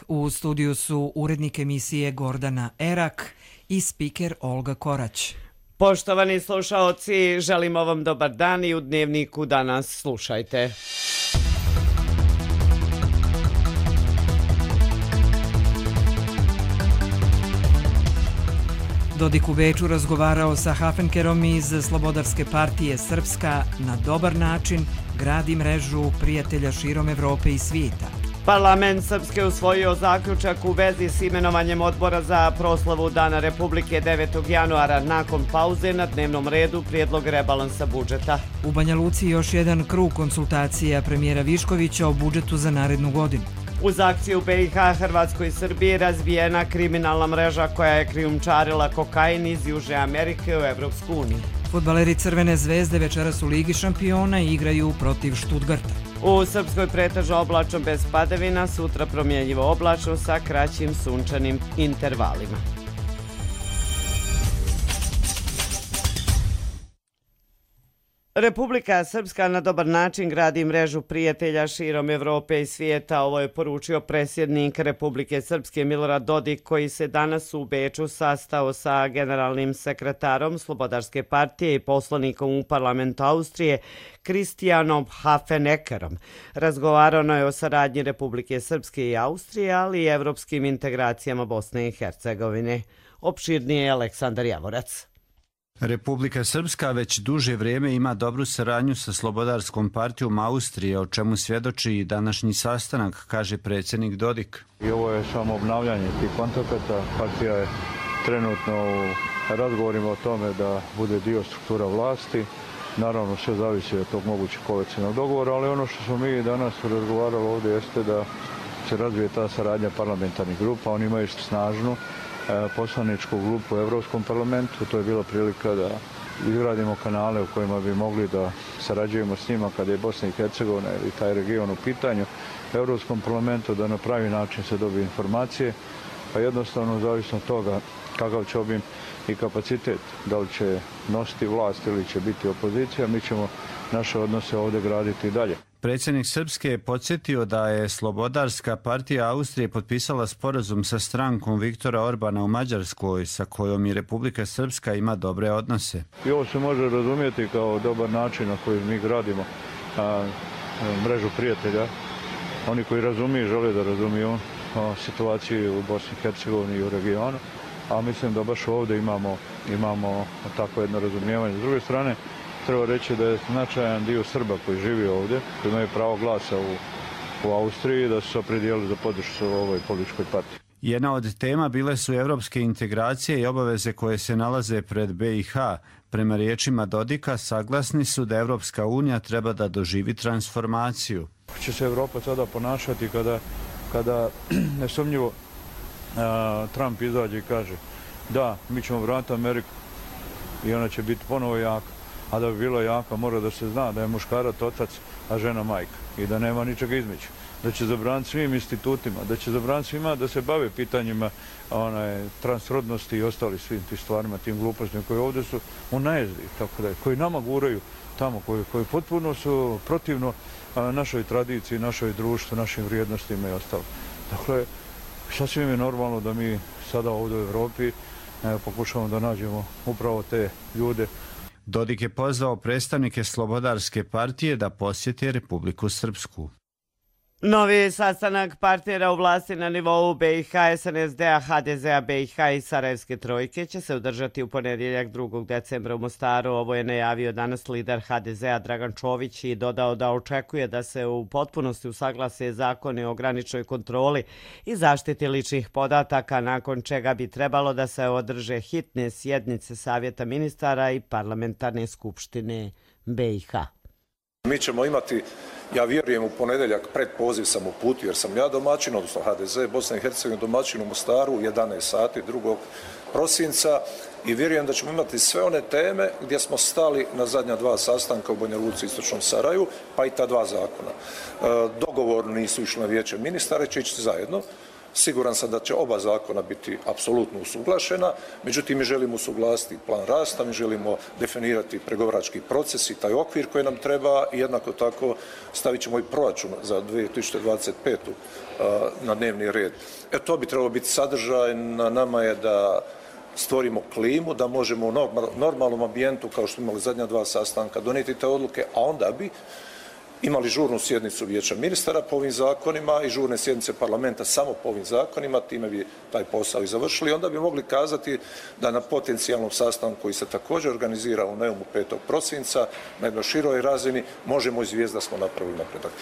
petak. U studiju su urednik emisije Gordana Erak i spiker Olga Korać. Poštovani slušaoci, želimo vam dobar dan i u Dnevniku danas slušajte. Dodik u Beču razgovarao sa Hafenkerom iz Slobodarske partije Srpska na dobar način, gradi mrežu prijatelja širom Evrope i svijeta. Parlament Srpske usvojio zaključak u vezi s imenovanjem odbora za proslavu Dana Republike 9. januara. Nakon pauze na dnevnom redu prijedlog rebalansa budžeta. U Banja Luci još jedan krug konsultacija premijera Viškovića o budžetu za narednu godinu. Uz akciju BiH, Hrvatskoj i Srbiji razvijena kriminalna mreža koja je krijumčarila kokain iz Južne Amerike u Evropsku uniju. Fudbaleri Crvene zvezde večeras u Ligi šampiona igraju protiv Stuttgarta. U Srpskoj pretežno oblačno bez padavina, sutra promjenjivo oblačno sa kraćim sunčanim intervalima. Republika Srpska na dobar način gradi mrežu prijatelja širom Evrope i svijeta. Ovo je poručio predsjednik Republike Srpske Milorad Dodik, koji se danas u Beču sastao sa generalnim sekretarom Slobodarske partije i poslanikom u parlamentu Austrije Kristijanom Hafeneckerom. Razgovarano je o saradnji Republike Srpske i Austrije, ali i evropskim integracijama Bosne i Hercegovine. Opširnije je Aleksandar Javorac. Republika Srpska već duže vrijeme ima dobru saradnju sa Slobodarskom partijom Austrije, o čemu svjedoči i današnji sastanak, kaže predsjednik Dodik. I ovo je samo obnavljanje tih kontakata. Partija je trenutno u razgovorima o tome da bude dio struktura vlasti. Naravno, sve zavisi od tog mogućeg koalicijnog dogovora, ali ono što smo mi danas razgovarali ovdje jeste da se razvije ta saradnja parlamentarnih grupa. Oni imaju snažnu poslaničku grupu u Europskom parlamentu. To je bila prilika da izgradimo kanale u kojima bi mogli da sarađujemo s njima kada je Bosna i Hercegovina ili taj region u pitanju u Europskom parlamentu, da na pravi način se dobije informacije, pa jednostavno zavisno od toga kakav će obim i kapacitet, da li će nositi vlast ili će biti opozicija, mi ćemo naše odnose ovdje graditi i dalje. Predsjednik Srpske je podsjetio da je Slobodarska partija Austrije potpisala sporazum sa strankom Viktora Orbana u Mađarskoj, sa kojom i Republika Srpska ima dobre odnose. I ovo se može razumjeti kao dobar način na koji mi gradimo mrežu prijatelja. Oni koji razumiju, žele da razumiju situaciju u Bosni i Hercegovini i u regionu, a mislim da baš ovdje imamo tako jedno razumijevanje. S druge strane, treba reći da je značajan dio Srba koji živi ovdje, koji imaju pravo glasa u Austriji, da su se opredijelili za podršku ovoj političkoj partiji. Jedna od tema bile su evropske integracije i obaveze koje se nalaze pred BiH. Prema riječima Dodika, saglasni su da Evropska unija treba da doživi transformaciju. Će se Evropa sada ponašati kada nesumnjivo Trump izađe i kaže da, mi ćemo vratiti Ameriku i ona će biti ponovo jaka. A da bi bila jaka, mora da se zna da je muškarac otac, a žena majka i da nema ničega između. Da će zabraniti svim institutima, da će zabraniti svima da se bave pitanjima transrodnosti i ostali svim tim stvarima, tim glupostima koji ovdje su u najezdi, tako da je, koji nama guraju tamo, koji potpuno su protivno našoj tradiciji, našoj društvu, našim vrijednostima i ostalo. Dakle, sasvim je normalno da mi sada ovdje u Evropi pokušamo da nađemo upravo te ljude. Dodik je pozvao predstavnike Slobodarske partije da posjete Republiku Srpsku. Novi sastanak partnera u vlasti na nivou BiH, SNSD-a, HDZ-a, BiH i Sarajevske trojke će se održati u ponedjeljak 2. decembra u Mostaru. Ovo je najavio danas lider HDZ-a Dragan Čović i dodao da očekuje da se u potpunosti usaglase zakoni o graničnoj kontroli i zaštiti ličnih podataka, nakon čega bi trebalo da se održe hitne sjednice Savjeta ministara i parlamentarne skupštine BiH. Mi ćemo imati, ja vjerujem, u ponedjeljak predpoziv sam uputio jer sam ja domaćin, odnosno HDZ Bosna i Hercegovina domaćin u Mostaru u 11 sati 2. prosinca i vjerujem da ćemo imati sve one teme gdje smo stali na zadnja 2 sastanka u Banja Luci i Istočnom Saraju, pa i ta 2 zakona. Dogovorno nisu išli na vijeće ministara, će ići zajedno. Siguran sam da će oba zakona biti apsolutno usuglašena, međutim mi želimo usuglasiti plan rasta, mi želimo definirati pregovarački proces i taj okvir koji nam treba i jednako tako stavit ćemo i proračun za 2025. Na dnevni red. To bi trebalo biti sadržaj, na nama je da stvorimo klimu, da možemo u normalnom ambijentu, kao što imali zadnja 2 sastanka, donijeti te odluke, a onda bi imali žurnu sjednicu Vijeća ministara po ovim zakonima i žurne sjednice parlamenta samo po ovim zakonima, time bi taj posao i završili. Onda bi mogli kazati da na potencijalnom sastanku koji se također organizira u Neumu 5. prosinca na jednoj široj razini možemo izvijestiti da smo napravili napredak.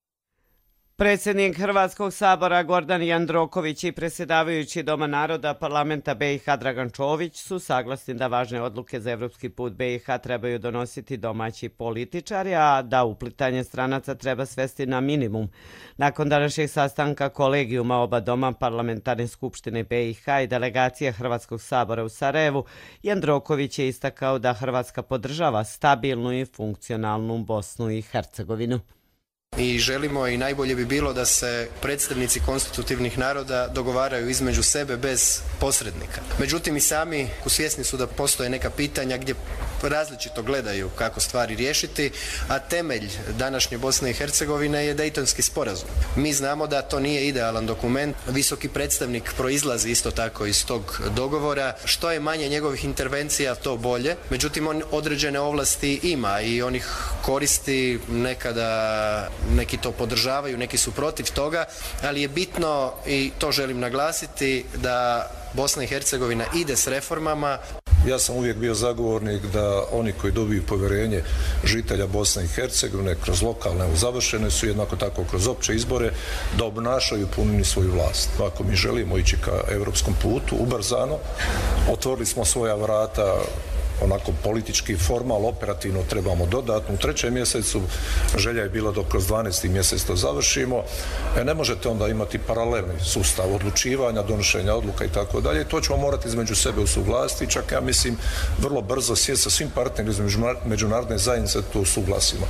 Predsjednik Hrvatskog sabora Gordan Jandroković i predsjedavajući Doma naroda parlamenta BiH Dragan Čović su saglasni da važne odluke za evropski put BiH trebaju donositi domaći političari, a da uplitanje stranaca treba svesti na minimum. Nakon današnjeg sastanka kolegijuma oba doma parlamentarne skupštine BiH i delegacije Hrvatskog sabora u Sarajevu, Jandroković je istakao da Hrvatska podržava stabilnu i funkcionalnu Bosnu i Hercegovinu. I želimo i najbolje bi bilo da se predstavnici konstitutivnih naroda dogovaraju između sebe bez posrednika. Međutim, i sami svjesni su da postoje neka pitanja gdje različito gledaju kako stvari riješiti, a temelj današnje Bosne i Hercegovine je Dejtonski sporazum. Mi znamo da to nije idealan dokument. Visoki predstavnik proizlazi isto tako iz tog dogovora. Što je manje njegovih intervencija, to bolje. Međutim, on određene ovlasti ima i on ih koristi nekada. Neki to podržavaju, neki su protiv toga, ali je bitno, i to želim naglasiti, da Bosna i Hercegovina ide s reformama. Ja sam uvijek bio zagovornik da oni koji dobiju povjerenje žitelja Bosne i Hercegovine kroz lokalne završene su jednako tako kroz opće izbore da obnašaju punini svoju vlast. Ako mi želimo ići ka europskom putu ubrzano, otvorili smo svoja vrata onako politički, formal, operativno trebamo dodatno. U 3. mjesecu želja je bila da kroz 12. mjesec to završimo. Ne možete onda imati paralelni sustav odlučivanja, donošenja odluka i tako dalje. To ćemo morati između sebe usuglasiti. Čak ja mislim vrlo brzo sjesti sa svim partnerima iz međunarodne zajednice to usuglasimo.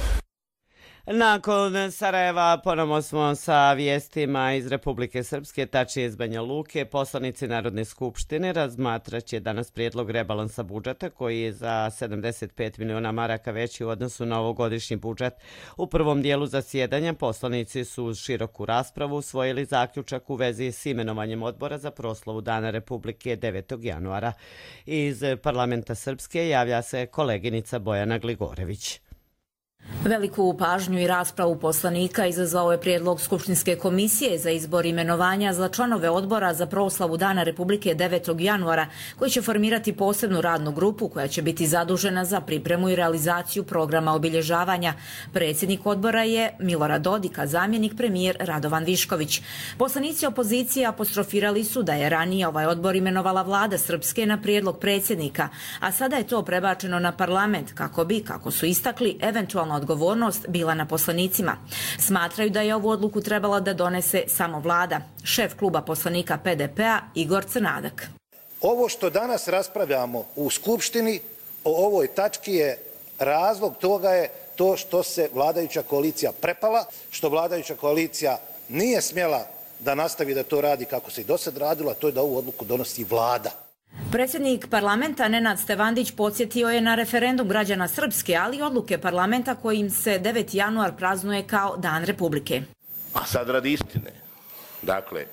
Nakon Sarajeva ponovno smo sa vijestima iz Republike Srpske, tačnije iz Banja Luke. Poslanici Narodne skupštine razmatraće danas prijedlog rebalansa budžeta koji je za 75 miliona maraka veći u odnosu na ovogodišnji budžet. U prvom dijelu zasjedanja poslanici su uz široku raspravu usvojili zaključak u vezi s imenovanjem odbora za proslavu Dana Republike 9. januara. Iz parlamenta Srpske javlja se koleginica Bojana Gligorević. Veliku pažnju i raspravu poslanika izazvao je prijedlog Skupštinske komisije za izbor imenovanja za članove odbora za proslavu Dana Republike 9. januara, koji će formirati posebnu radnu grupu koja će biti zadužena za pripremu i realizaciju programa obilježavanja. Predsjednik odbora je Milorad Dodik, a zamjenik premijer Radovan Višković. Poslanici opozicije apostrofirali su da je ranije ovaj odbor imenovala vlada Srpske na prijedlog predsjednika, a sada je to prebačeno na parlament kako bi, kako su istakli, eventualno odgovornost bila na poslanicima. Smatraju da je ovu odluku trebala da donese samo vlada. Šef kluba poslanika PDP-a Igor Crnadak. Ovo što danas raspravljamo u Skupštini o ovoj tački je razlog toga je to što se vladajuća koalicija prepala, što vladajuća koalicija nije smjela da nastavi da to radi kako se i do sad radilo, a to je da ovu odluku donosi vlada. Predsjednik parlamenta Nenad Stevandić podsjetio je na referendum građana Srpske, ali i odluke parlamenta kojim se 9. januar praznuje kao Dan Republike. A sad radi istine. Dakle,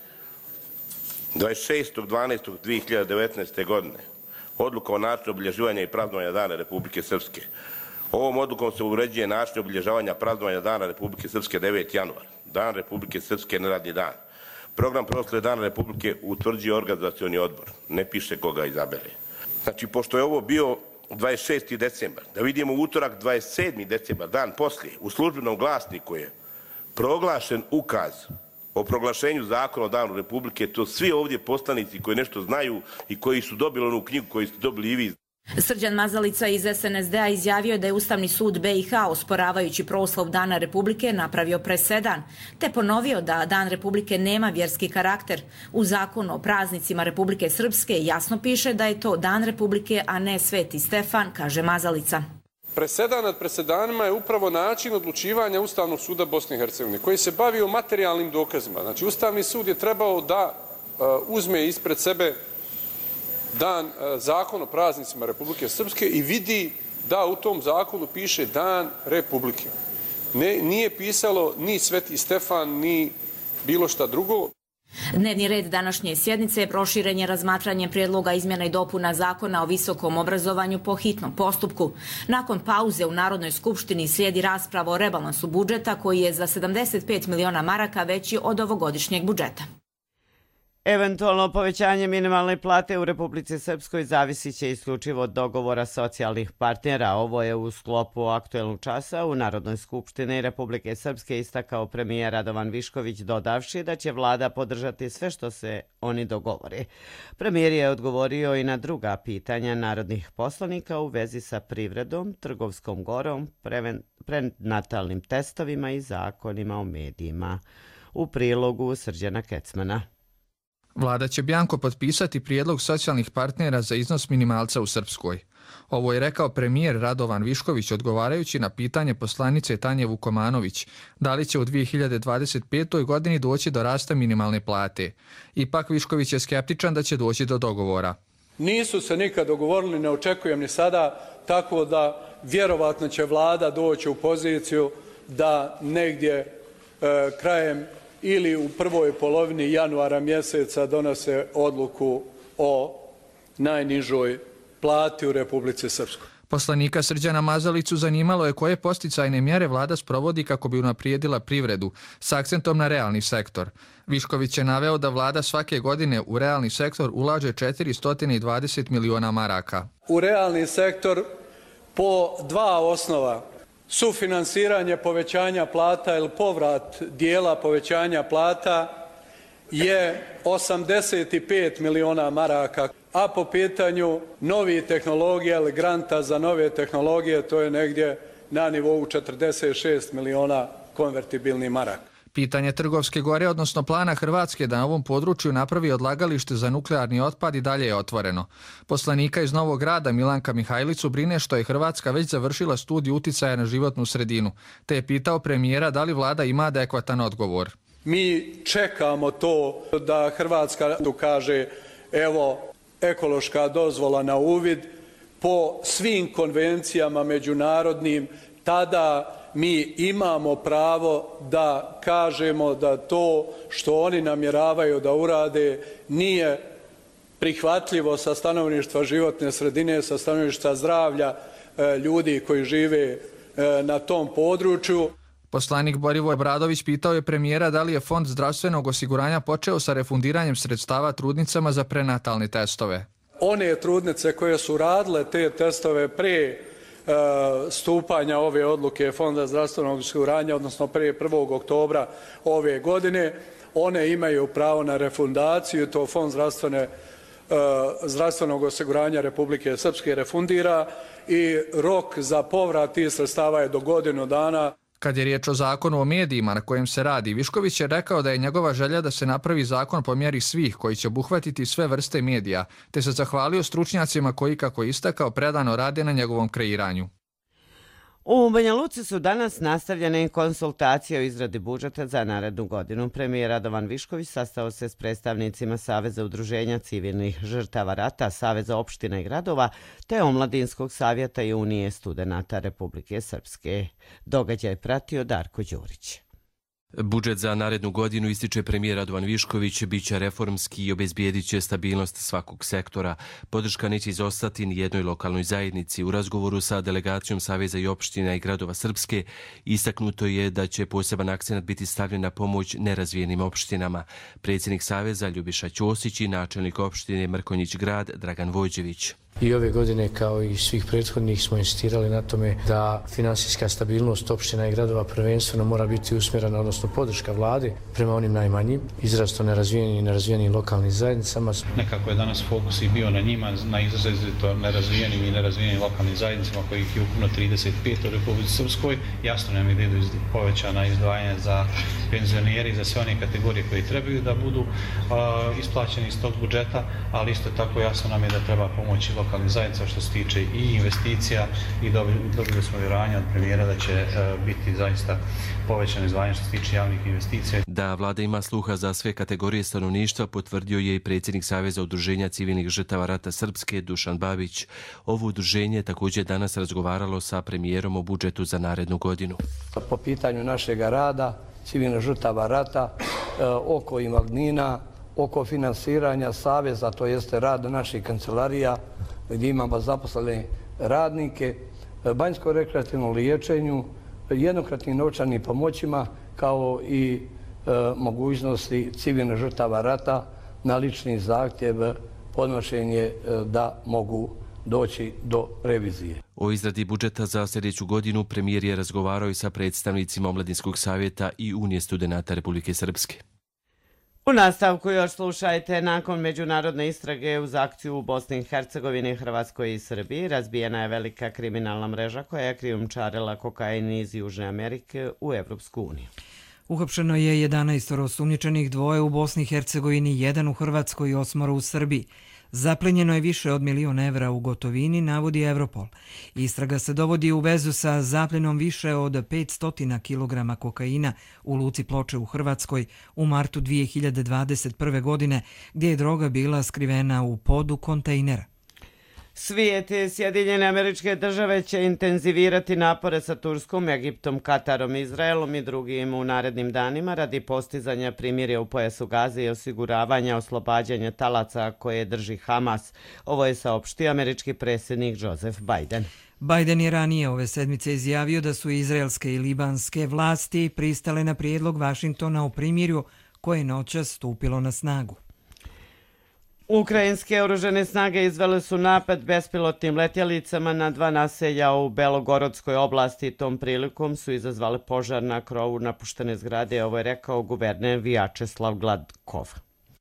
26.12.2019. godine odluka o načinu obilježavanja i praznovanja Dana Republike Srpske. Ovom odlukom se uređuje način obilježavanja praznovanja Dana Republike Srpske 9. januar. Dan Republike Srpske neradni dan. Program proslave Dana Republike utvrđuje organizacioni odbor, ne piše koga izabere. Znači, pošto je ovo bio 26. decembar, da vidimo utorak 27. decembar, dan poslije, u službenom glasniku je proglašen ukaz o proglašenju zakona o Danu Republike, to svi ovdje poslanici koji nešto znaju i koji su dobili onu knjigu koju ste dobili i vi. Srđan Mazalica iz SNSD-a izjavio da je Ustavni sud BiH, osporavajući proslav Dana Republike, napravio presedan, te ponovio da Dan Republike nema vjerski karakter. U zakonu o praznicima Republike Srpske jasno piše da je to Dan Republike, a ne Sveti Stefan, kaže Mazalica. Presedan nad presedanima je upravo način odlučivanja Ustavnog suda Bosne i Hercegovine, koji se bavio materijalnim dokazima. Znači, Ustavni sud je trebao da uzme ispred sebe zakon o praznicima Republike Srpske i vidi da u tom zakonu piše Dan Republike. Nije pisalo ni Sveti Stefan, ni bilo šta drugo. Dnevni red današnje sjednice proširen je razmatranjem prijedloga izmjena i dopuna Zakona o visokom obrazovanju po hitnom postupku. Nakon pauze u Narodnoj skupštini slijedi rasprava o rebalansu budžeta koji je za 75 miliona maraka veći od ovogodišnjeg budžeta. Eventualno povećanje minimalne plate u Republici Srpskoj zavisit će isključivo od dogovora socijalnih partnera. Ovo je u sklopu aktuelnog časa u Narodnoj skupštini Republike Srpske istakao premijer Radovan Višković, dodavši da će vlada podržati sve što se oni dogovore. Premijer je odgovorio i na druga pitanja narodnih poslanika u vezi sa privredom, trgovskom gorom, prenatalnim testovima i zakonima o medijima. U prilogu Srđana Kecmana. Vlada će bjanko potpisati prijedlog socijalnih partnera za iznos minimalca u Srpskoj. Ovo je rekao premijer Radovan Višković odgovarajući na pitanje poslanice Tanje Vukomanović da li će u 2025. godini doći do rasta minimalne plate. Ipak Višković je skeptičan da će doći do dogovora. Nisu se nikad dogovorili, ne očekujem ni sada, tako da vjerovatno će vlada doći u poziciju da negdje krajem ili u prvoj polovini januara mjeseca donose odluku o najnižoj plati u Republici Srpskoj. Poslanika Srđana Mazalicu zanimalo je koje posticajne mjere vlada sprovodi kako bi unaprijedila privredu, s akcentom na realni sektor. Višković je naveo da vlada svake godine u realni sektor ulaže 420 miliona maraka. U realni sektor po dva osnova. Sufinansiranje povećanja plata ili povrat dijela povećanja plata je 85 miliona maraka, a po pitanju novih tehnologija ili granta za nove tehnologije to je negdje na nivou 46 miliona konvertibilnih maraka. Pitanje Trgovske gore, odnosno plana Hrvatske da na ovom području napravi odlagalište za nuklearni otpad i dalje je otvoreno. Poslanika iz Novog Grada Milanka Mihajlicu brine što je Hrvatska već završila studiju uticaja na životnu sredinu, te je pitao premijera da li vlada ima adekvatan odgovor. Mi čekamo to da Hrvatska kaže evo ekološka dozvola na uvid po svim konvencijama međunarodnim, tada mi imamo pravo da kažemo da to što oni namjeravaju da urade nije prihvatljivo sa stanovišta životne sredine, sa stanovišta zdravlja ljudi koji žive na tom području. Poslanik Borivoj Bradović pitao je premijera da li je Fond zdravstvenog osiguranja počeo sa refundiranjem sredstava trudnicama za prenatalne testove. One trudnice koje su radile te testove pre stupanja ove odluke Fonda zdravstvenog osiguranja, odnosno pre 1. oktobra ove godine, one imaju pravo na refundaciju, to Fond zdravstvenog osiguranja Republike Srpske refundira i rok za povrat tih sredstava je do godinu dana. Kad je riječ o zakonu o medijima na kojem se radi, Višković je rekao da je njegova želja da se napravi zakon po mjeri svih koji će obuhvatiti sve vrste medija, te se zahvalio stručnjacima koji, kako je istakao, predano rade na njegovom kreiranju. U Banja Luci su danas nastavljene konsultacije o izradi budžeta za narednu godinu. Premijer Radovan Višković sastao se s predstavnicima Saveza udruženja civilnih žrtava rata, Saveza opština i gradova, te Omladinskog savjeta i Unije studenata Republike Srpske. Događaj pratio Darko Đurić. Budžet za narednu godinu, ističe premijer Radovan Višković, biće reformski i obezbijedit će stabilnost svakog sektora. Podrška neće izostati ni jednoj lokalnoj zajednici. U razgovoru sa delegacijom Saveza i opština i gradova Srpske istaknuto je da će poseban akcenat biti stavljen na pomoć nerazvijenim opštinama. Predsjednik Saveza Ljubiša Ćosić i načelnik opštine Mrkonjić Grad Dragan Vojđević. I ove godine, kao i svih prethodnih, smo insistirali na tome da finansijska stabilnost opština i gradova prvenstveno mora biti usmjerena, odnosno podrška vlade prema onim najmanjim, izrazito nerazvijenim i nerazvijenim lokalnim zajednicama. Nekako je danas fokus i bio na njima, na izrazito nerazvijenim i nerazvijenim lokalnim zajednicama, kojih je ukupno 35 u Republici Srpskoj. Jasno nam je da idu povećana izdvajanja za penzioneri i za sve one kategorije koje trebaju da budu isplaćeni iz tog budžeta, ali isto tako jasno nam je da treba pomoći lokalnim lokalnih zajednica što se tiče i investicija i dobili smo vjerovanje od premijera da će biti zaista povećano izdvajanje što se tiče javnih investicija. Da vlada ima sluha za sve kategorije stanovništva potvrdio je i predsjednik Saveza udruženja civilnih žrtava rata Srpske Dušan Babić. Ovo udruženje također danas razgovaralo sa premijerom o budžetu za narednu godinu. Po pitanju našeg rada, civilnih žrtava rata, oko invalidnina, oko finansiranja Saveza, to jeste rad naših kancelarija gdje imamo zaposlene radnike, banjsko-rekreativnom liječenju, jednokratnim novčanim pomoćima kao i mogućnosti civilnih žrtava rata na lični zahtjev podnošenje da mogu doći do revizije. O izradi budžeta za sljedeću godinu premijer je razgovarao i sa predstavnicima Omladinskog savjeta i Unije studenata Republike Srpske. U nastavku još slušajte, nakon međunarodne istrage uz akciju u Bosni i Hercegovini, Hrvatskoj i Srbiji, razbijena je velika kriminalna mreža koja je krijumčarila kokain iz Južne Amerike u Evropsku uniju. Uhapšeno je 11 osumnjičenih, 2 u Bosni i Hercegovini, 1 u Hrvatskoj i 8 u Srbiji. Zaplenjeno je više od $1 milion u gotovini, navodi Europol. Istraga se dovodi u vezu sa zapljenom više od 500 kg kokaina u luci Ploče u Hrvatskoj u martu 2021. godine, gdje je droga bila skrivena u podu kontejnera. Svijet i Sjedinjene Američke Države će intenzivirati napore sa Turskom, Egiptom, Katarom, Izraelom i drugim u narednim danima radi postizanja primirja u pojasu Gaze i osiguravanja oslobađanja talaca koje drži Hamas. Ovo je saopštio američki predsjednik Joseph Biden. Biden je ranije ove sedmice izjavio da su izraelske i libanske vlasti pristale na prijedlog Vašingtona o primirju koje je noćas stupilo na snagu. Ukrajinske oružane snage izvele su napad bespilotnim letjelicama na 2 naselja u Belogorodskoj oblasti. Tom prilikom su izazvale požar na krovu napuštene zgrade, ovo je rekao guverner Vjačeslav Gladkov.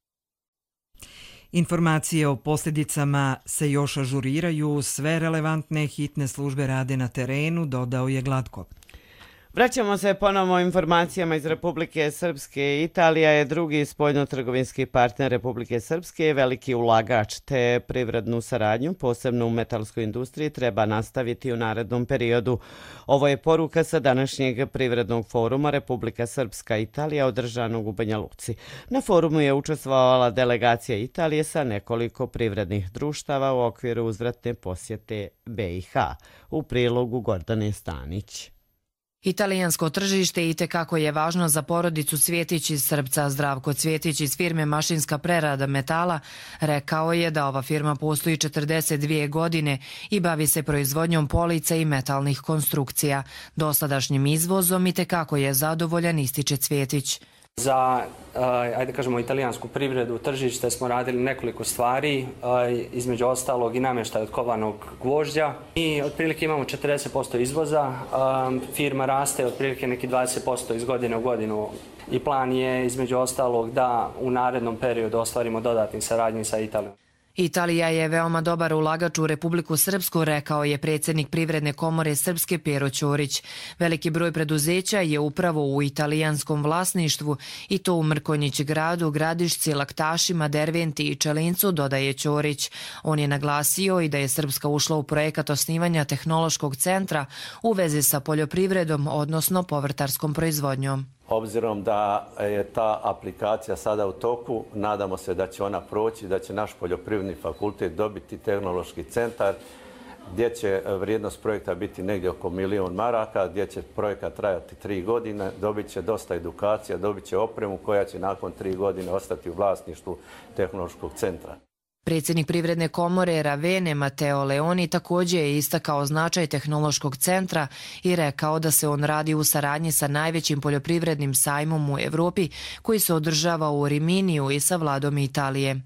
Informacije o posljedicama se još ažuriraju, sve relevantne hitne službe rade na terenu, dodao je Gladkov. Vraćamo se ponovo informacijama iz Republike Srpske. Italija je drugi spoljnotrgovinski partner Republike Srpske i veliki ulagač, te privrednu saradnju, posebno u metalskoj industriji, treba nastaviti u narednom periodu. Ovo je poruka sa današnjeg privrednog foruma Republika Srpska Italija održanog u Banja Luci. Na forumu je učestvovala delegacija Italije sa nekoliko privrednih društava u okviru uzvratne posjete BiH. U prilogu Gordane Stanić. Italijansko tržište itekako je važno za porodicu Cvjetić iz Srpca. Zdravko Cvjetić iz firme Mašinska prerada metala rekao je da ova firma postoji 42 godine i bavi se proizvodnjom polica i metalnih konstrukcija. Dosadašnjim izvozom itekako je zadovoljan, ističe Cvjetić. Za, ajde kažemo, italijansku privredu, tržište smo radili nekoliko stvari, između ostalog i namještaj od kovanog gvožđa i otprilike imamo 40% izvoza. Firma raste otprilike neki 20% iz godine u godinu i plan je između ostalog da u narednom periodu ostvarimo dodatni saradnji sa Italijom. Italija je veoma dobar ulagač u Republiku Srpsku, rekao je predsjednik Privredne komore Srpske Pero Ćorić. Veliki broj preduzeća je upravo u italijanskom vlasništvu i to u Mrkonjić gradu, Gradišci, Laktašima, Derventi i Čelincu, dodaje Ćorić. On je naglasio i da je Srpska ušla u projekat osnivanja tehnološkog centra u vezi sa poljoprivredom, odnosno povrtarskom proizvodnjom. Obzirom da je ta aplikacija sada u toku, nadamo se da će ona proći, da će naš poljoprivredni fakultet dobiti tehnološki centar gdje će vrijednost projekta biti negdje oko $1.000.000, gdje će projekat trajati 3 godine, dobit će dosta edukacija, dobit će opremu koja će nakon 3 godine ostati u vlasništvu tehnološkog centra. Predsjednik Privredne komore Ravene Mateo Leoni također je istakao značaj tehnološkog centra i rekao da se on radi u saradnji sa najvećim poljoprivrednim sajmom u Evropi koji se održava u Riminiju i sa vladom Italije.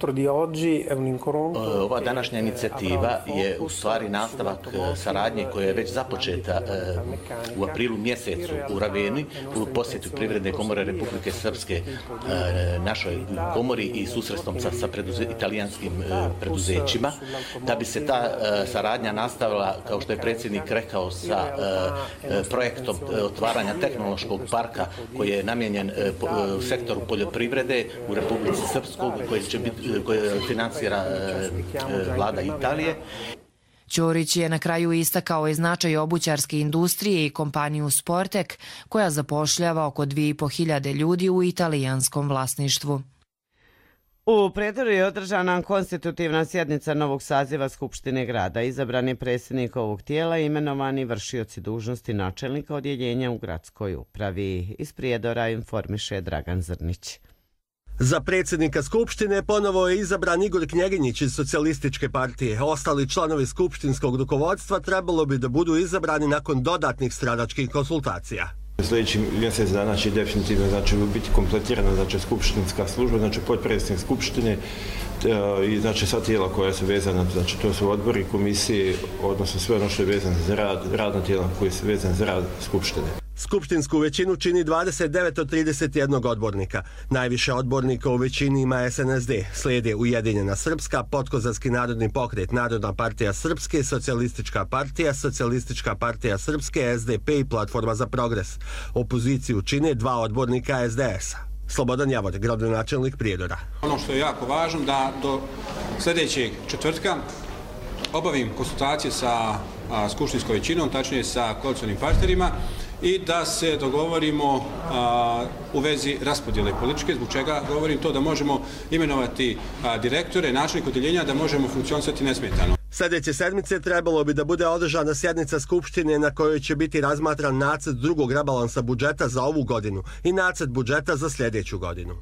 Ova današnja inicijativa je u stvari nastavak saradnje koja je već započeta u aprilu mjesecu u Raveni u posjetu Privredne komore Republike Srpske našoj komori i susretnom sa italijanskim preduzećima, da bi se ta saradnja nastavila, kao što je predsjednik rekao, sa projektom otvaranja tehnološkog parka koji je namijenjen sektoru poljoprivrede u Republici Srpskoj, koji će koje financira vlada Italije. Ćorić je na kraju istakao i značaj obućarske industrije i kompaniju Sportek, koja zapošljava oko 2.500 ljudi u italijanskom vlasništvu. U Prijedoru je održana konstitutivna sjednica novog saziva Skupštine grada. Izabrani predsjednik ovog tijela i imenovani vršioci dužnosti načelnika odjeljenja u gradskoj upravi. Iz Prijedora informiše Dragan Zrnić. Za predsjednika Skupštine ponovo je izabran Igor Knjeginjić iz Socijalističke partije. Ostali članovi skupštinskog rukovodstva trebalo bi da budu izabrani nakon dodatnih stranačkih konsultacija. Sljedeći mjesec dana će definitivno biti kompletirana skupštinska služba, potpredsjednik Skupštine i sva tijela koja su vezana, to su odbori, komisije, odnosno sve ono što je vezano za rad, radna tijela koja su vezana za rad Skupštine. Skupštinsku većinu čini 29 od 31 odbornika. Najviše odbornika u većini ima SNSD, slijede Ujedinjena Srpska, Podkozarski narodni pokret, Narodna partija Srpske, Socijalistička partija Srpske, SDP i Platforma za progres. Opoziciju čine 2 odbornika SDS-a. Slobodan Javor, gradonačelnik Prijedora. Ono što je jako važno da do sljedećeg četvrtka obavim konsultacije sa skupštinskom većinom, tačnije sa koalicionim partnerima, i da se dogovorimo u vezi raspodjele političke, zbog čega govorim to da možemo imenovati direktore, načelnike odjeljenja, da možemo funkcionisati nesmetano. Sljedeće sedmice trebalo bi da bude održana sjednica Skupštine na kojoj će biti razmatran nacrt drugog rebalansa budžeta za ovu godinu i nacrt budžeta za sljedeću godinu.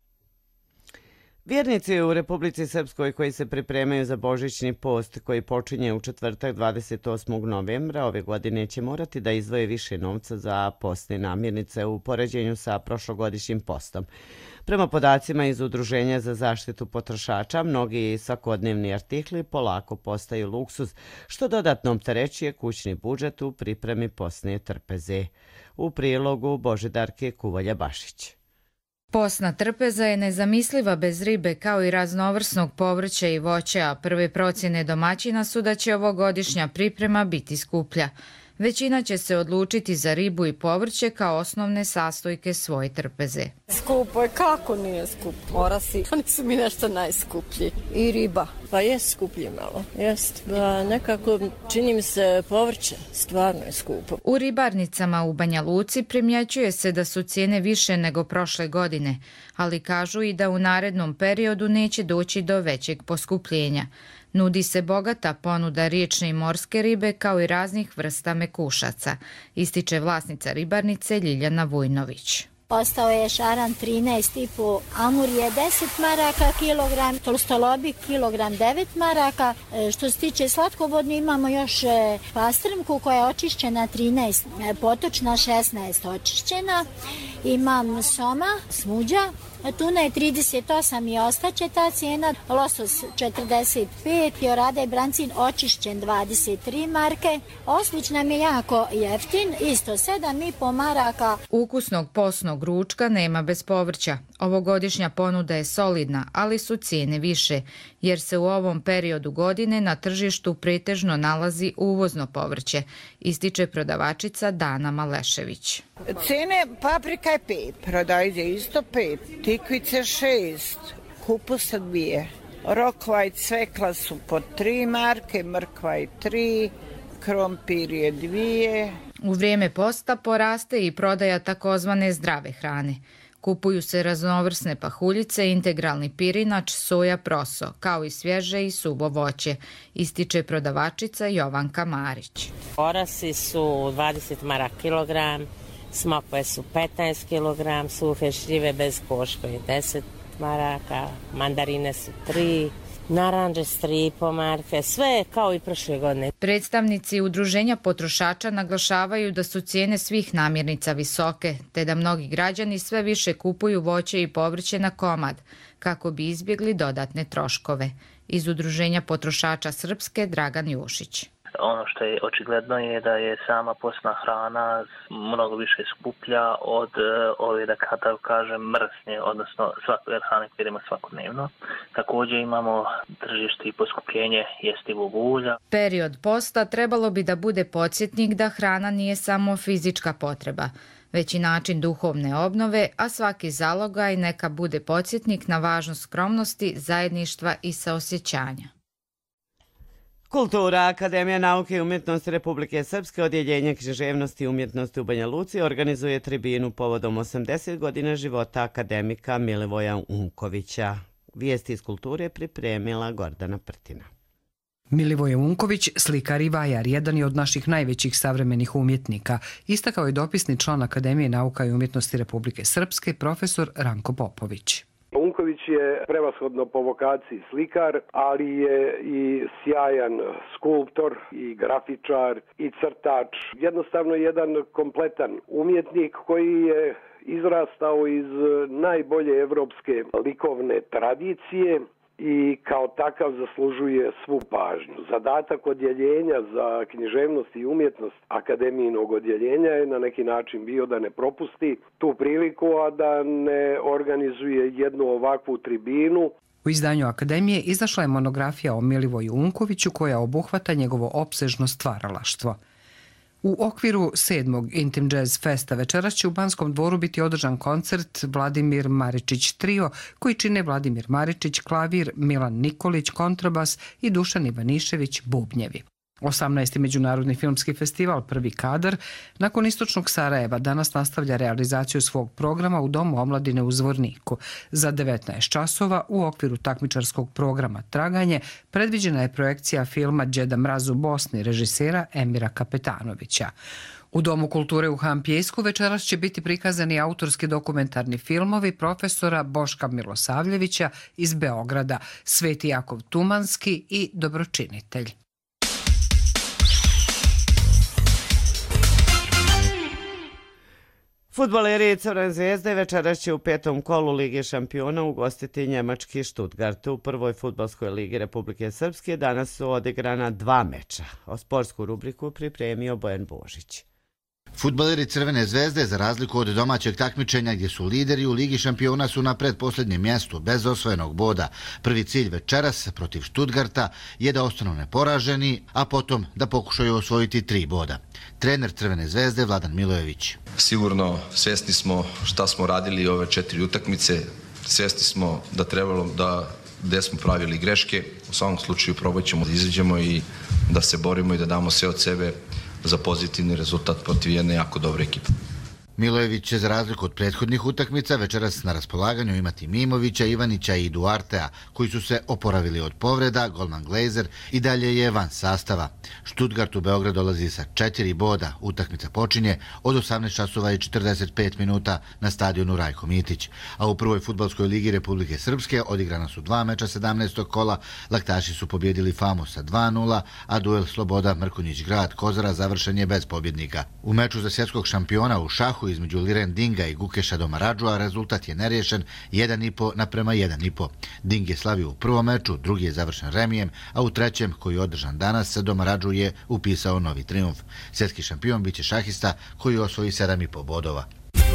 Vjernici u Republici Srpskoj koji se pripremaju za božićni post koji počinje u četvrtak 28. novembra ove godine će morati da izdvoje više novca za postne namirnice u poređenju sa prošlogodišnjim postom. Prema podacima iz Udruženja za zaštitu potrošača, mnogi svakodnevni artikli polako postaju luksuz, što dodatno opterećuje kućni budžet u pripremi postne trpeze. U prilogu Božidarke Kuvalja-Bašić. Postna trpeza je nezamisliva bez ribe kao i raznovrsnog povrća i voća, a prve procjene domaćina su da će ovogodišnja priprema biti skuplja. Većina će se odlučiti za ribu i povrće kao osnovne sastojke svoje trpeze. Skupo je, kako nije skupo? Orasi, oni su mi nešto najskuplji. I riba. Pa jest skuplji malo, jest. Nekako čini mi se povrće, stvarno je skupo. U ribarnicama u Banja Luci primjećuje se da su cijene više nego prošle godine, ali kažu i da u narednom periodu neće doći do većeg poskupljenja. Nudi se bogata ponuda riječne i morske ribe kao i raznih vrsta mekušaca, ističe vlasnica ribarnice Ljiljana Vujnović. Ostao je šaran 13,5, amur je 10 maraka kilogram, tolstolobik kilogram 9 maraka. Što se tiče slatkovodni imamo još pastrmku koja je očišćena 13, potočna 16 očišćena. Imam soma, smuđa, tuna je 38 i ostaće ta cijena, losos 45, orada i brancin očišćen 23 marke. Oslić nam je jako jeftin, isto 7,5 maraka. Ukusnog postnog ručka nema bez povrća. Ovogodišnja ponuda je solidna, ali su cijene više, jer se u ovom periodu godine na tržištu pretežno nalazi uvozno povrće, ističe prodavačica Dana Malešević. Cijene paprika je 5, paradajz je isto 5, tikvice 6, kupusa 2, rokva i cvekla su po 3 marke, mrkva je 3, krompir je 2. U vrijeme posta poraste i prodaja takozvane zdrave hrane. Kupuju se raznovrsne pahuljice, integralni pirinač, soja, proso, kao i svježe i suvo voće, ističe prodavačica Jovanka Marić. Orasi su 20 maraka kilogram, smokve su 15 kilogram, suhe šljive bez koške 10 maraka, mandarine su 3, naranđe s 3,5 marke, sve kao i prošle godine. Predstavnici Udruženja potrošača naglašavaju da su cijene svih namirnica visoke, te da mnogi građani sve više kupuju voće i povrće na komad, kako bi izbjegli dodatne troškove. Iz Udruženja potrošača Srpske Dragan Jušić. Ono što je očigledno je da je sama posna hrana mnogo više skuplja od ove, da kada kažem, mrsnje, odnosno hrane koju jedemo svakodnevno. Također imamo tržište i poskupljenje jestivog ulja. Period posta trebalo bi da bude podsjetnik da hrana nije samo fizička potreba, već i način duhovne obnove, a svaki zalogaj neka bude podsjetnik na važnost skromnosti, zajedništva i saosjećanja. Kultura, Akademija nauke i umjetnosti Republike Srpske, Odjeljenje književnosti i umjetnosti u Banja Luci organizuje tribinu povodom 80 godina života akademika Milivoja Unkovića. Vijesti iz kulture pripremila Gordana Prtina. Milivoje Unković, slikar i vajar, jedan je od naših najvećih savremenih umjetnika, istakao je dopisni član Akademije nauka i umjetnosti Republike Srpske, profesor Ranko Popović. Unković je prevashodno po vokaciji slikar, ali je i sjajan skulptor i grafičar i crtač. Jednostavno jedan kompletan umjetnik koji je izrastao iz najbolje evropske likovne tradicije i kao takav zaslužuje svu pažnju. Zadatak odjeljenja za književnost i umjetnost Akademijinog odjeljenja je na neki način bio da ne propusti tu priliku, a da ne organizuje jednu ovakvu tribinu. U izdanju Akademije izašla je monografija o Milivoju Unkoviću koja obuhvata njegovo opsežno stvaralaštvo. U okviru 7. Intim Jazz Festa večeras će u Banskom dvoru biti održan koncert Vladimir Maričić trio, koji čine Vladimir Maričić klavir, Milan Nikolić kontrabas i Dušan Ivanišević bubnjevi. 18. Međunarodni filmski festival Prvi kadar nakon istočnog Sarajeva danas nastavlja realizaciju svog programa u Domu omladine u Zvorniku. Za 19 časova u okviru takmičarskog programa Traganje predviđena je projekcija filma Đeda Mraz u Bosni režisera Emira Kapetanovića. U Domu kulture u Hampjesku večeras će biti prikazani autorski dokumentarni filmovi profesora Boška Milosavljevića iz Beograda, Sveti Jakov Tumanski i Dobročinitelj. Fudbaleri Crvene zvezde večeras će u 5. kolu Lige šampiona ugostiti njemački Stuttgart. U prvoj fudbalskoj ligi Republike Srpske danas su odigrana 2 meča. O sportsku rubriku pripremio Bojan Božić. Fudbaleri Crvene zvezde, za razliku od domaćeg takmičenja gdje su lideri u Ligi šampiona, su na pretposljednjem mjestu bez osvojenog boda. Prvi cilj večeras protiv Stuttgarta je da ostanu neporaženi, a potom da pokušaju osvojiti 3 boda. Trener Crvene zvezde Vladan Milojević. Sigurno svjesni smo šta smo radili ove 4 utakmice, svjesni smo da trebalo da gdje smo pravili greške. U svakom slučaju probat ćemo da izađemo i da se borimo i da damo sve od sebe za pozitivni rezultat protiv jedne jako dobre ekipe. Milojević će za razliku od prethodnih utakmica večeras na raspolaganju imati Mimovića, Ivanića i Duartea, koji su se oporavili od povreda. Golman Glazer i dalje je van sastava. Stuttgart u Beograd dolazi sa 4 boda. Utakmica počinje od 18 časova i 45 minuta na stadionu Rajko Mitić. A u prvoj fudbalskoj ligi Republike Srpske odigrana su 2 meča 17. kola. Laktaši su pobjedili Famu sa 2-0, a duel Sloboda Mrkonjić Grad Kozara završen je bez pobjednika. U meču za svjetskog šampiona u šahu između Liren Dinga i Gukeša Domaradžua rezultat je neriješen 1,5:1,5. Ding je slavio u prvom meču, drugi je završen remijem, a u trećem, koji je održan danas, Domaradžu je upisao novi triumf. Svjetski šampion biće šahista koji osvoji 7,5 bodova.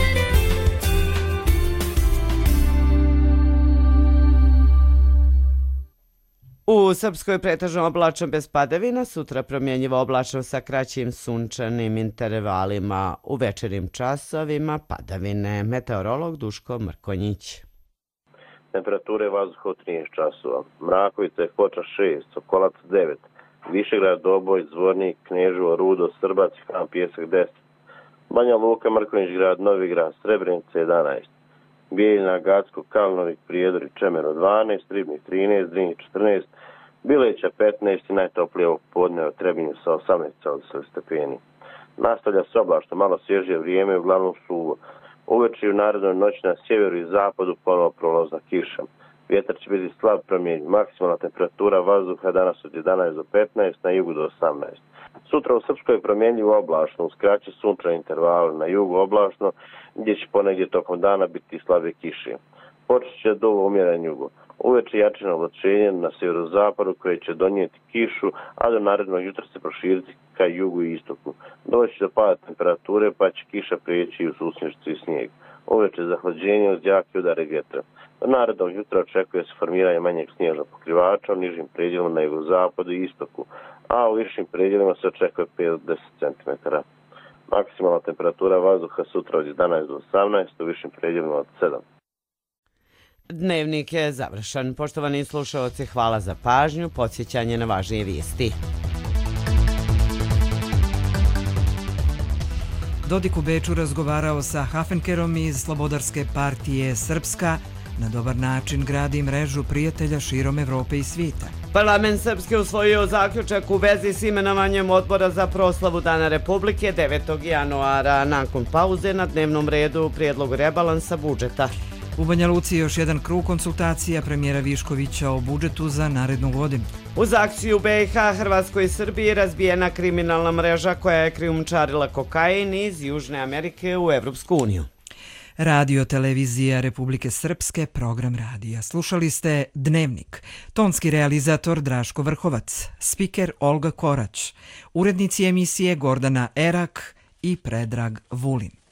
U Srpskoj pretežno oblačno bez padavina, sutra promjenjivo oblačno sa kraćim sunčanim intervalima, u večernjim časovima padavine. Meteorolog Duško Mrkonjić. Temperature vazduha od 13 časova. Mrakovica je Foča 6, Sokolac 9, Višegrad, Doboj, Zvornik, Kneževo, Rudo, Srbac, Ham Pijesak 10, Banja Luka, Mrkonjić Grad, Novi Grad, Srebrenica 11, Bijeljina, Gacko, Kalnovik, Prijedor i Čemero 12, Ribnik 13, Drinje 14, Bileća 15 i najtoplije ovog podne u Trebinju sa 18 stepeni. Nastavlja se oblačno, malo svježije vrijeme, uglavnom suvo. Uveče i u narednoj noći na sjeveru i zapadu ponovo prolazna kiša. Vjetar će biti slab promjenjiv. Maksimalna temperatura vazduha danas od 11 do 15, na jugu do 18. Sutra u Srpskoj je promjenjivo oblačno, uz kraće sunčane intervale, na jugu oblačno, gdje će ponegdje tokom dana biti slabe kiše. Počet će duvo umjeren jugo. Uveče jačino oblačenje na sjeverozapadu koje će donijeti kišu, a do narednog jutra se proširiti ka jugu i istoku. Doći do pada temperature pa će kiša prijeći u susnjištu i snijeg. Uveče zahlađenje uz jake udare vjetra. Do narednog jutra očekuje se formiranje manjeg snježnog pokrivača u nižim predjelima na jugozapadu i istoku, a u višim predjelima se očekuje 5 do 10 cm. Maksimalna temperatura vazduha sutra od 11 do 18, u višim predjelima od 7. Dnevnik je završen. Poštovani slušalci, hvala za pažnju. Podsjećanje na važnije vijesti. Dodik u Beču razgovarao sa Hafenkerom iz Slobodarske partije Srpska. Na dobar način gradi mrežu prijatelja širom Evrope i svijeta. Parlament Srpske usvojio zaključak u vezi s imenovanjem odbora za proslavu Dana Republike 9. januara. Nakon pauze na dnevnom redu prijedlog rebalansa budžeta. U Banja Luci još jedan krug konsultacija premijera Viškovića o budžetu za narednu godinu. Uz akciju BiH, Hrvatskoj i Srbiji razbijena kriminalna mreža koja je krijumčarila kokain iz Južne Amerike u Evropsku uniju. Radio televizija Republike Srpske, program radija. Slušali ste Dnevnik. Tonski realizator Draško Vrhovac, spiker Olga Korać, urednici emisije Gordana Erak i Predrag Vulin.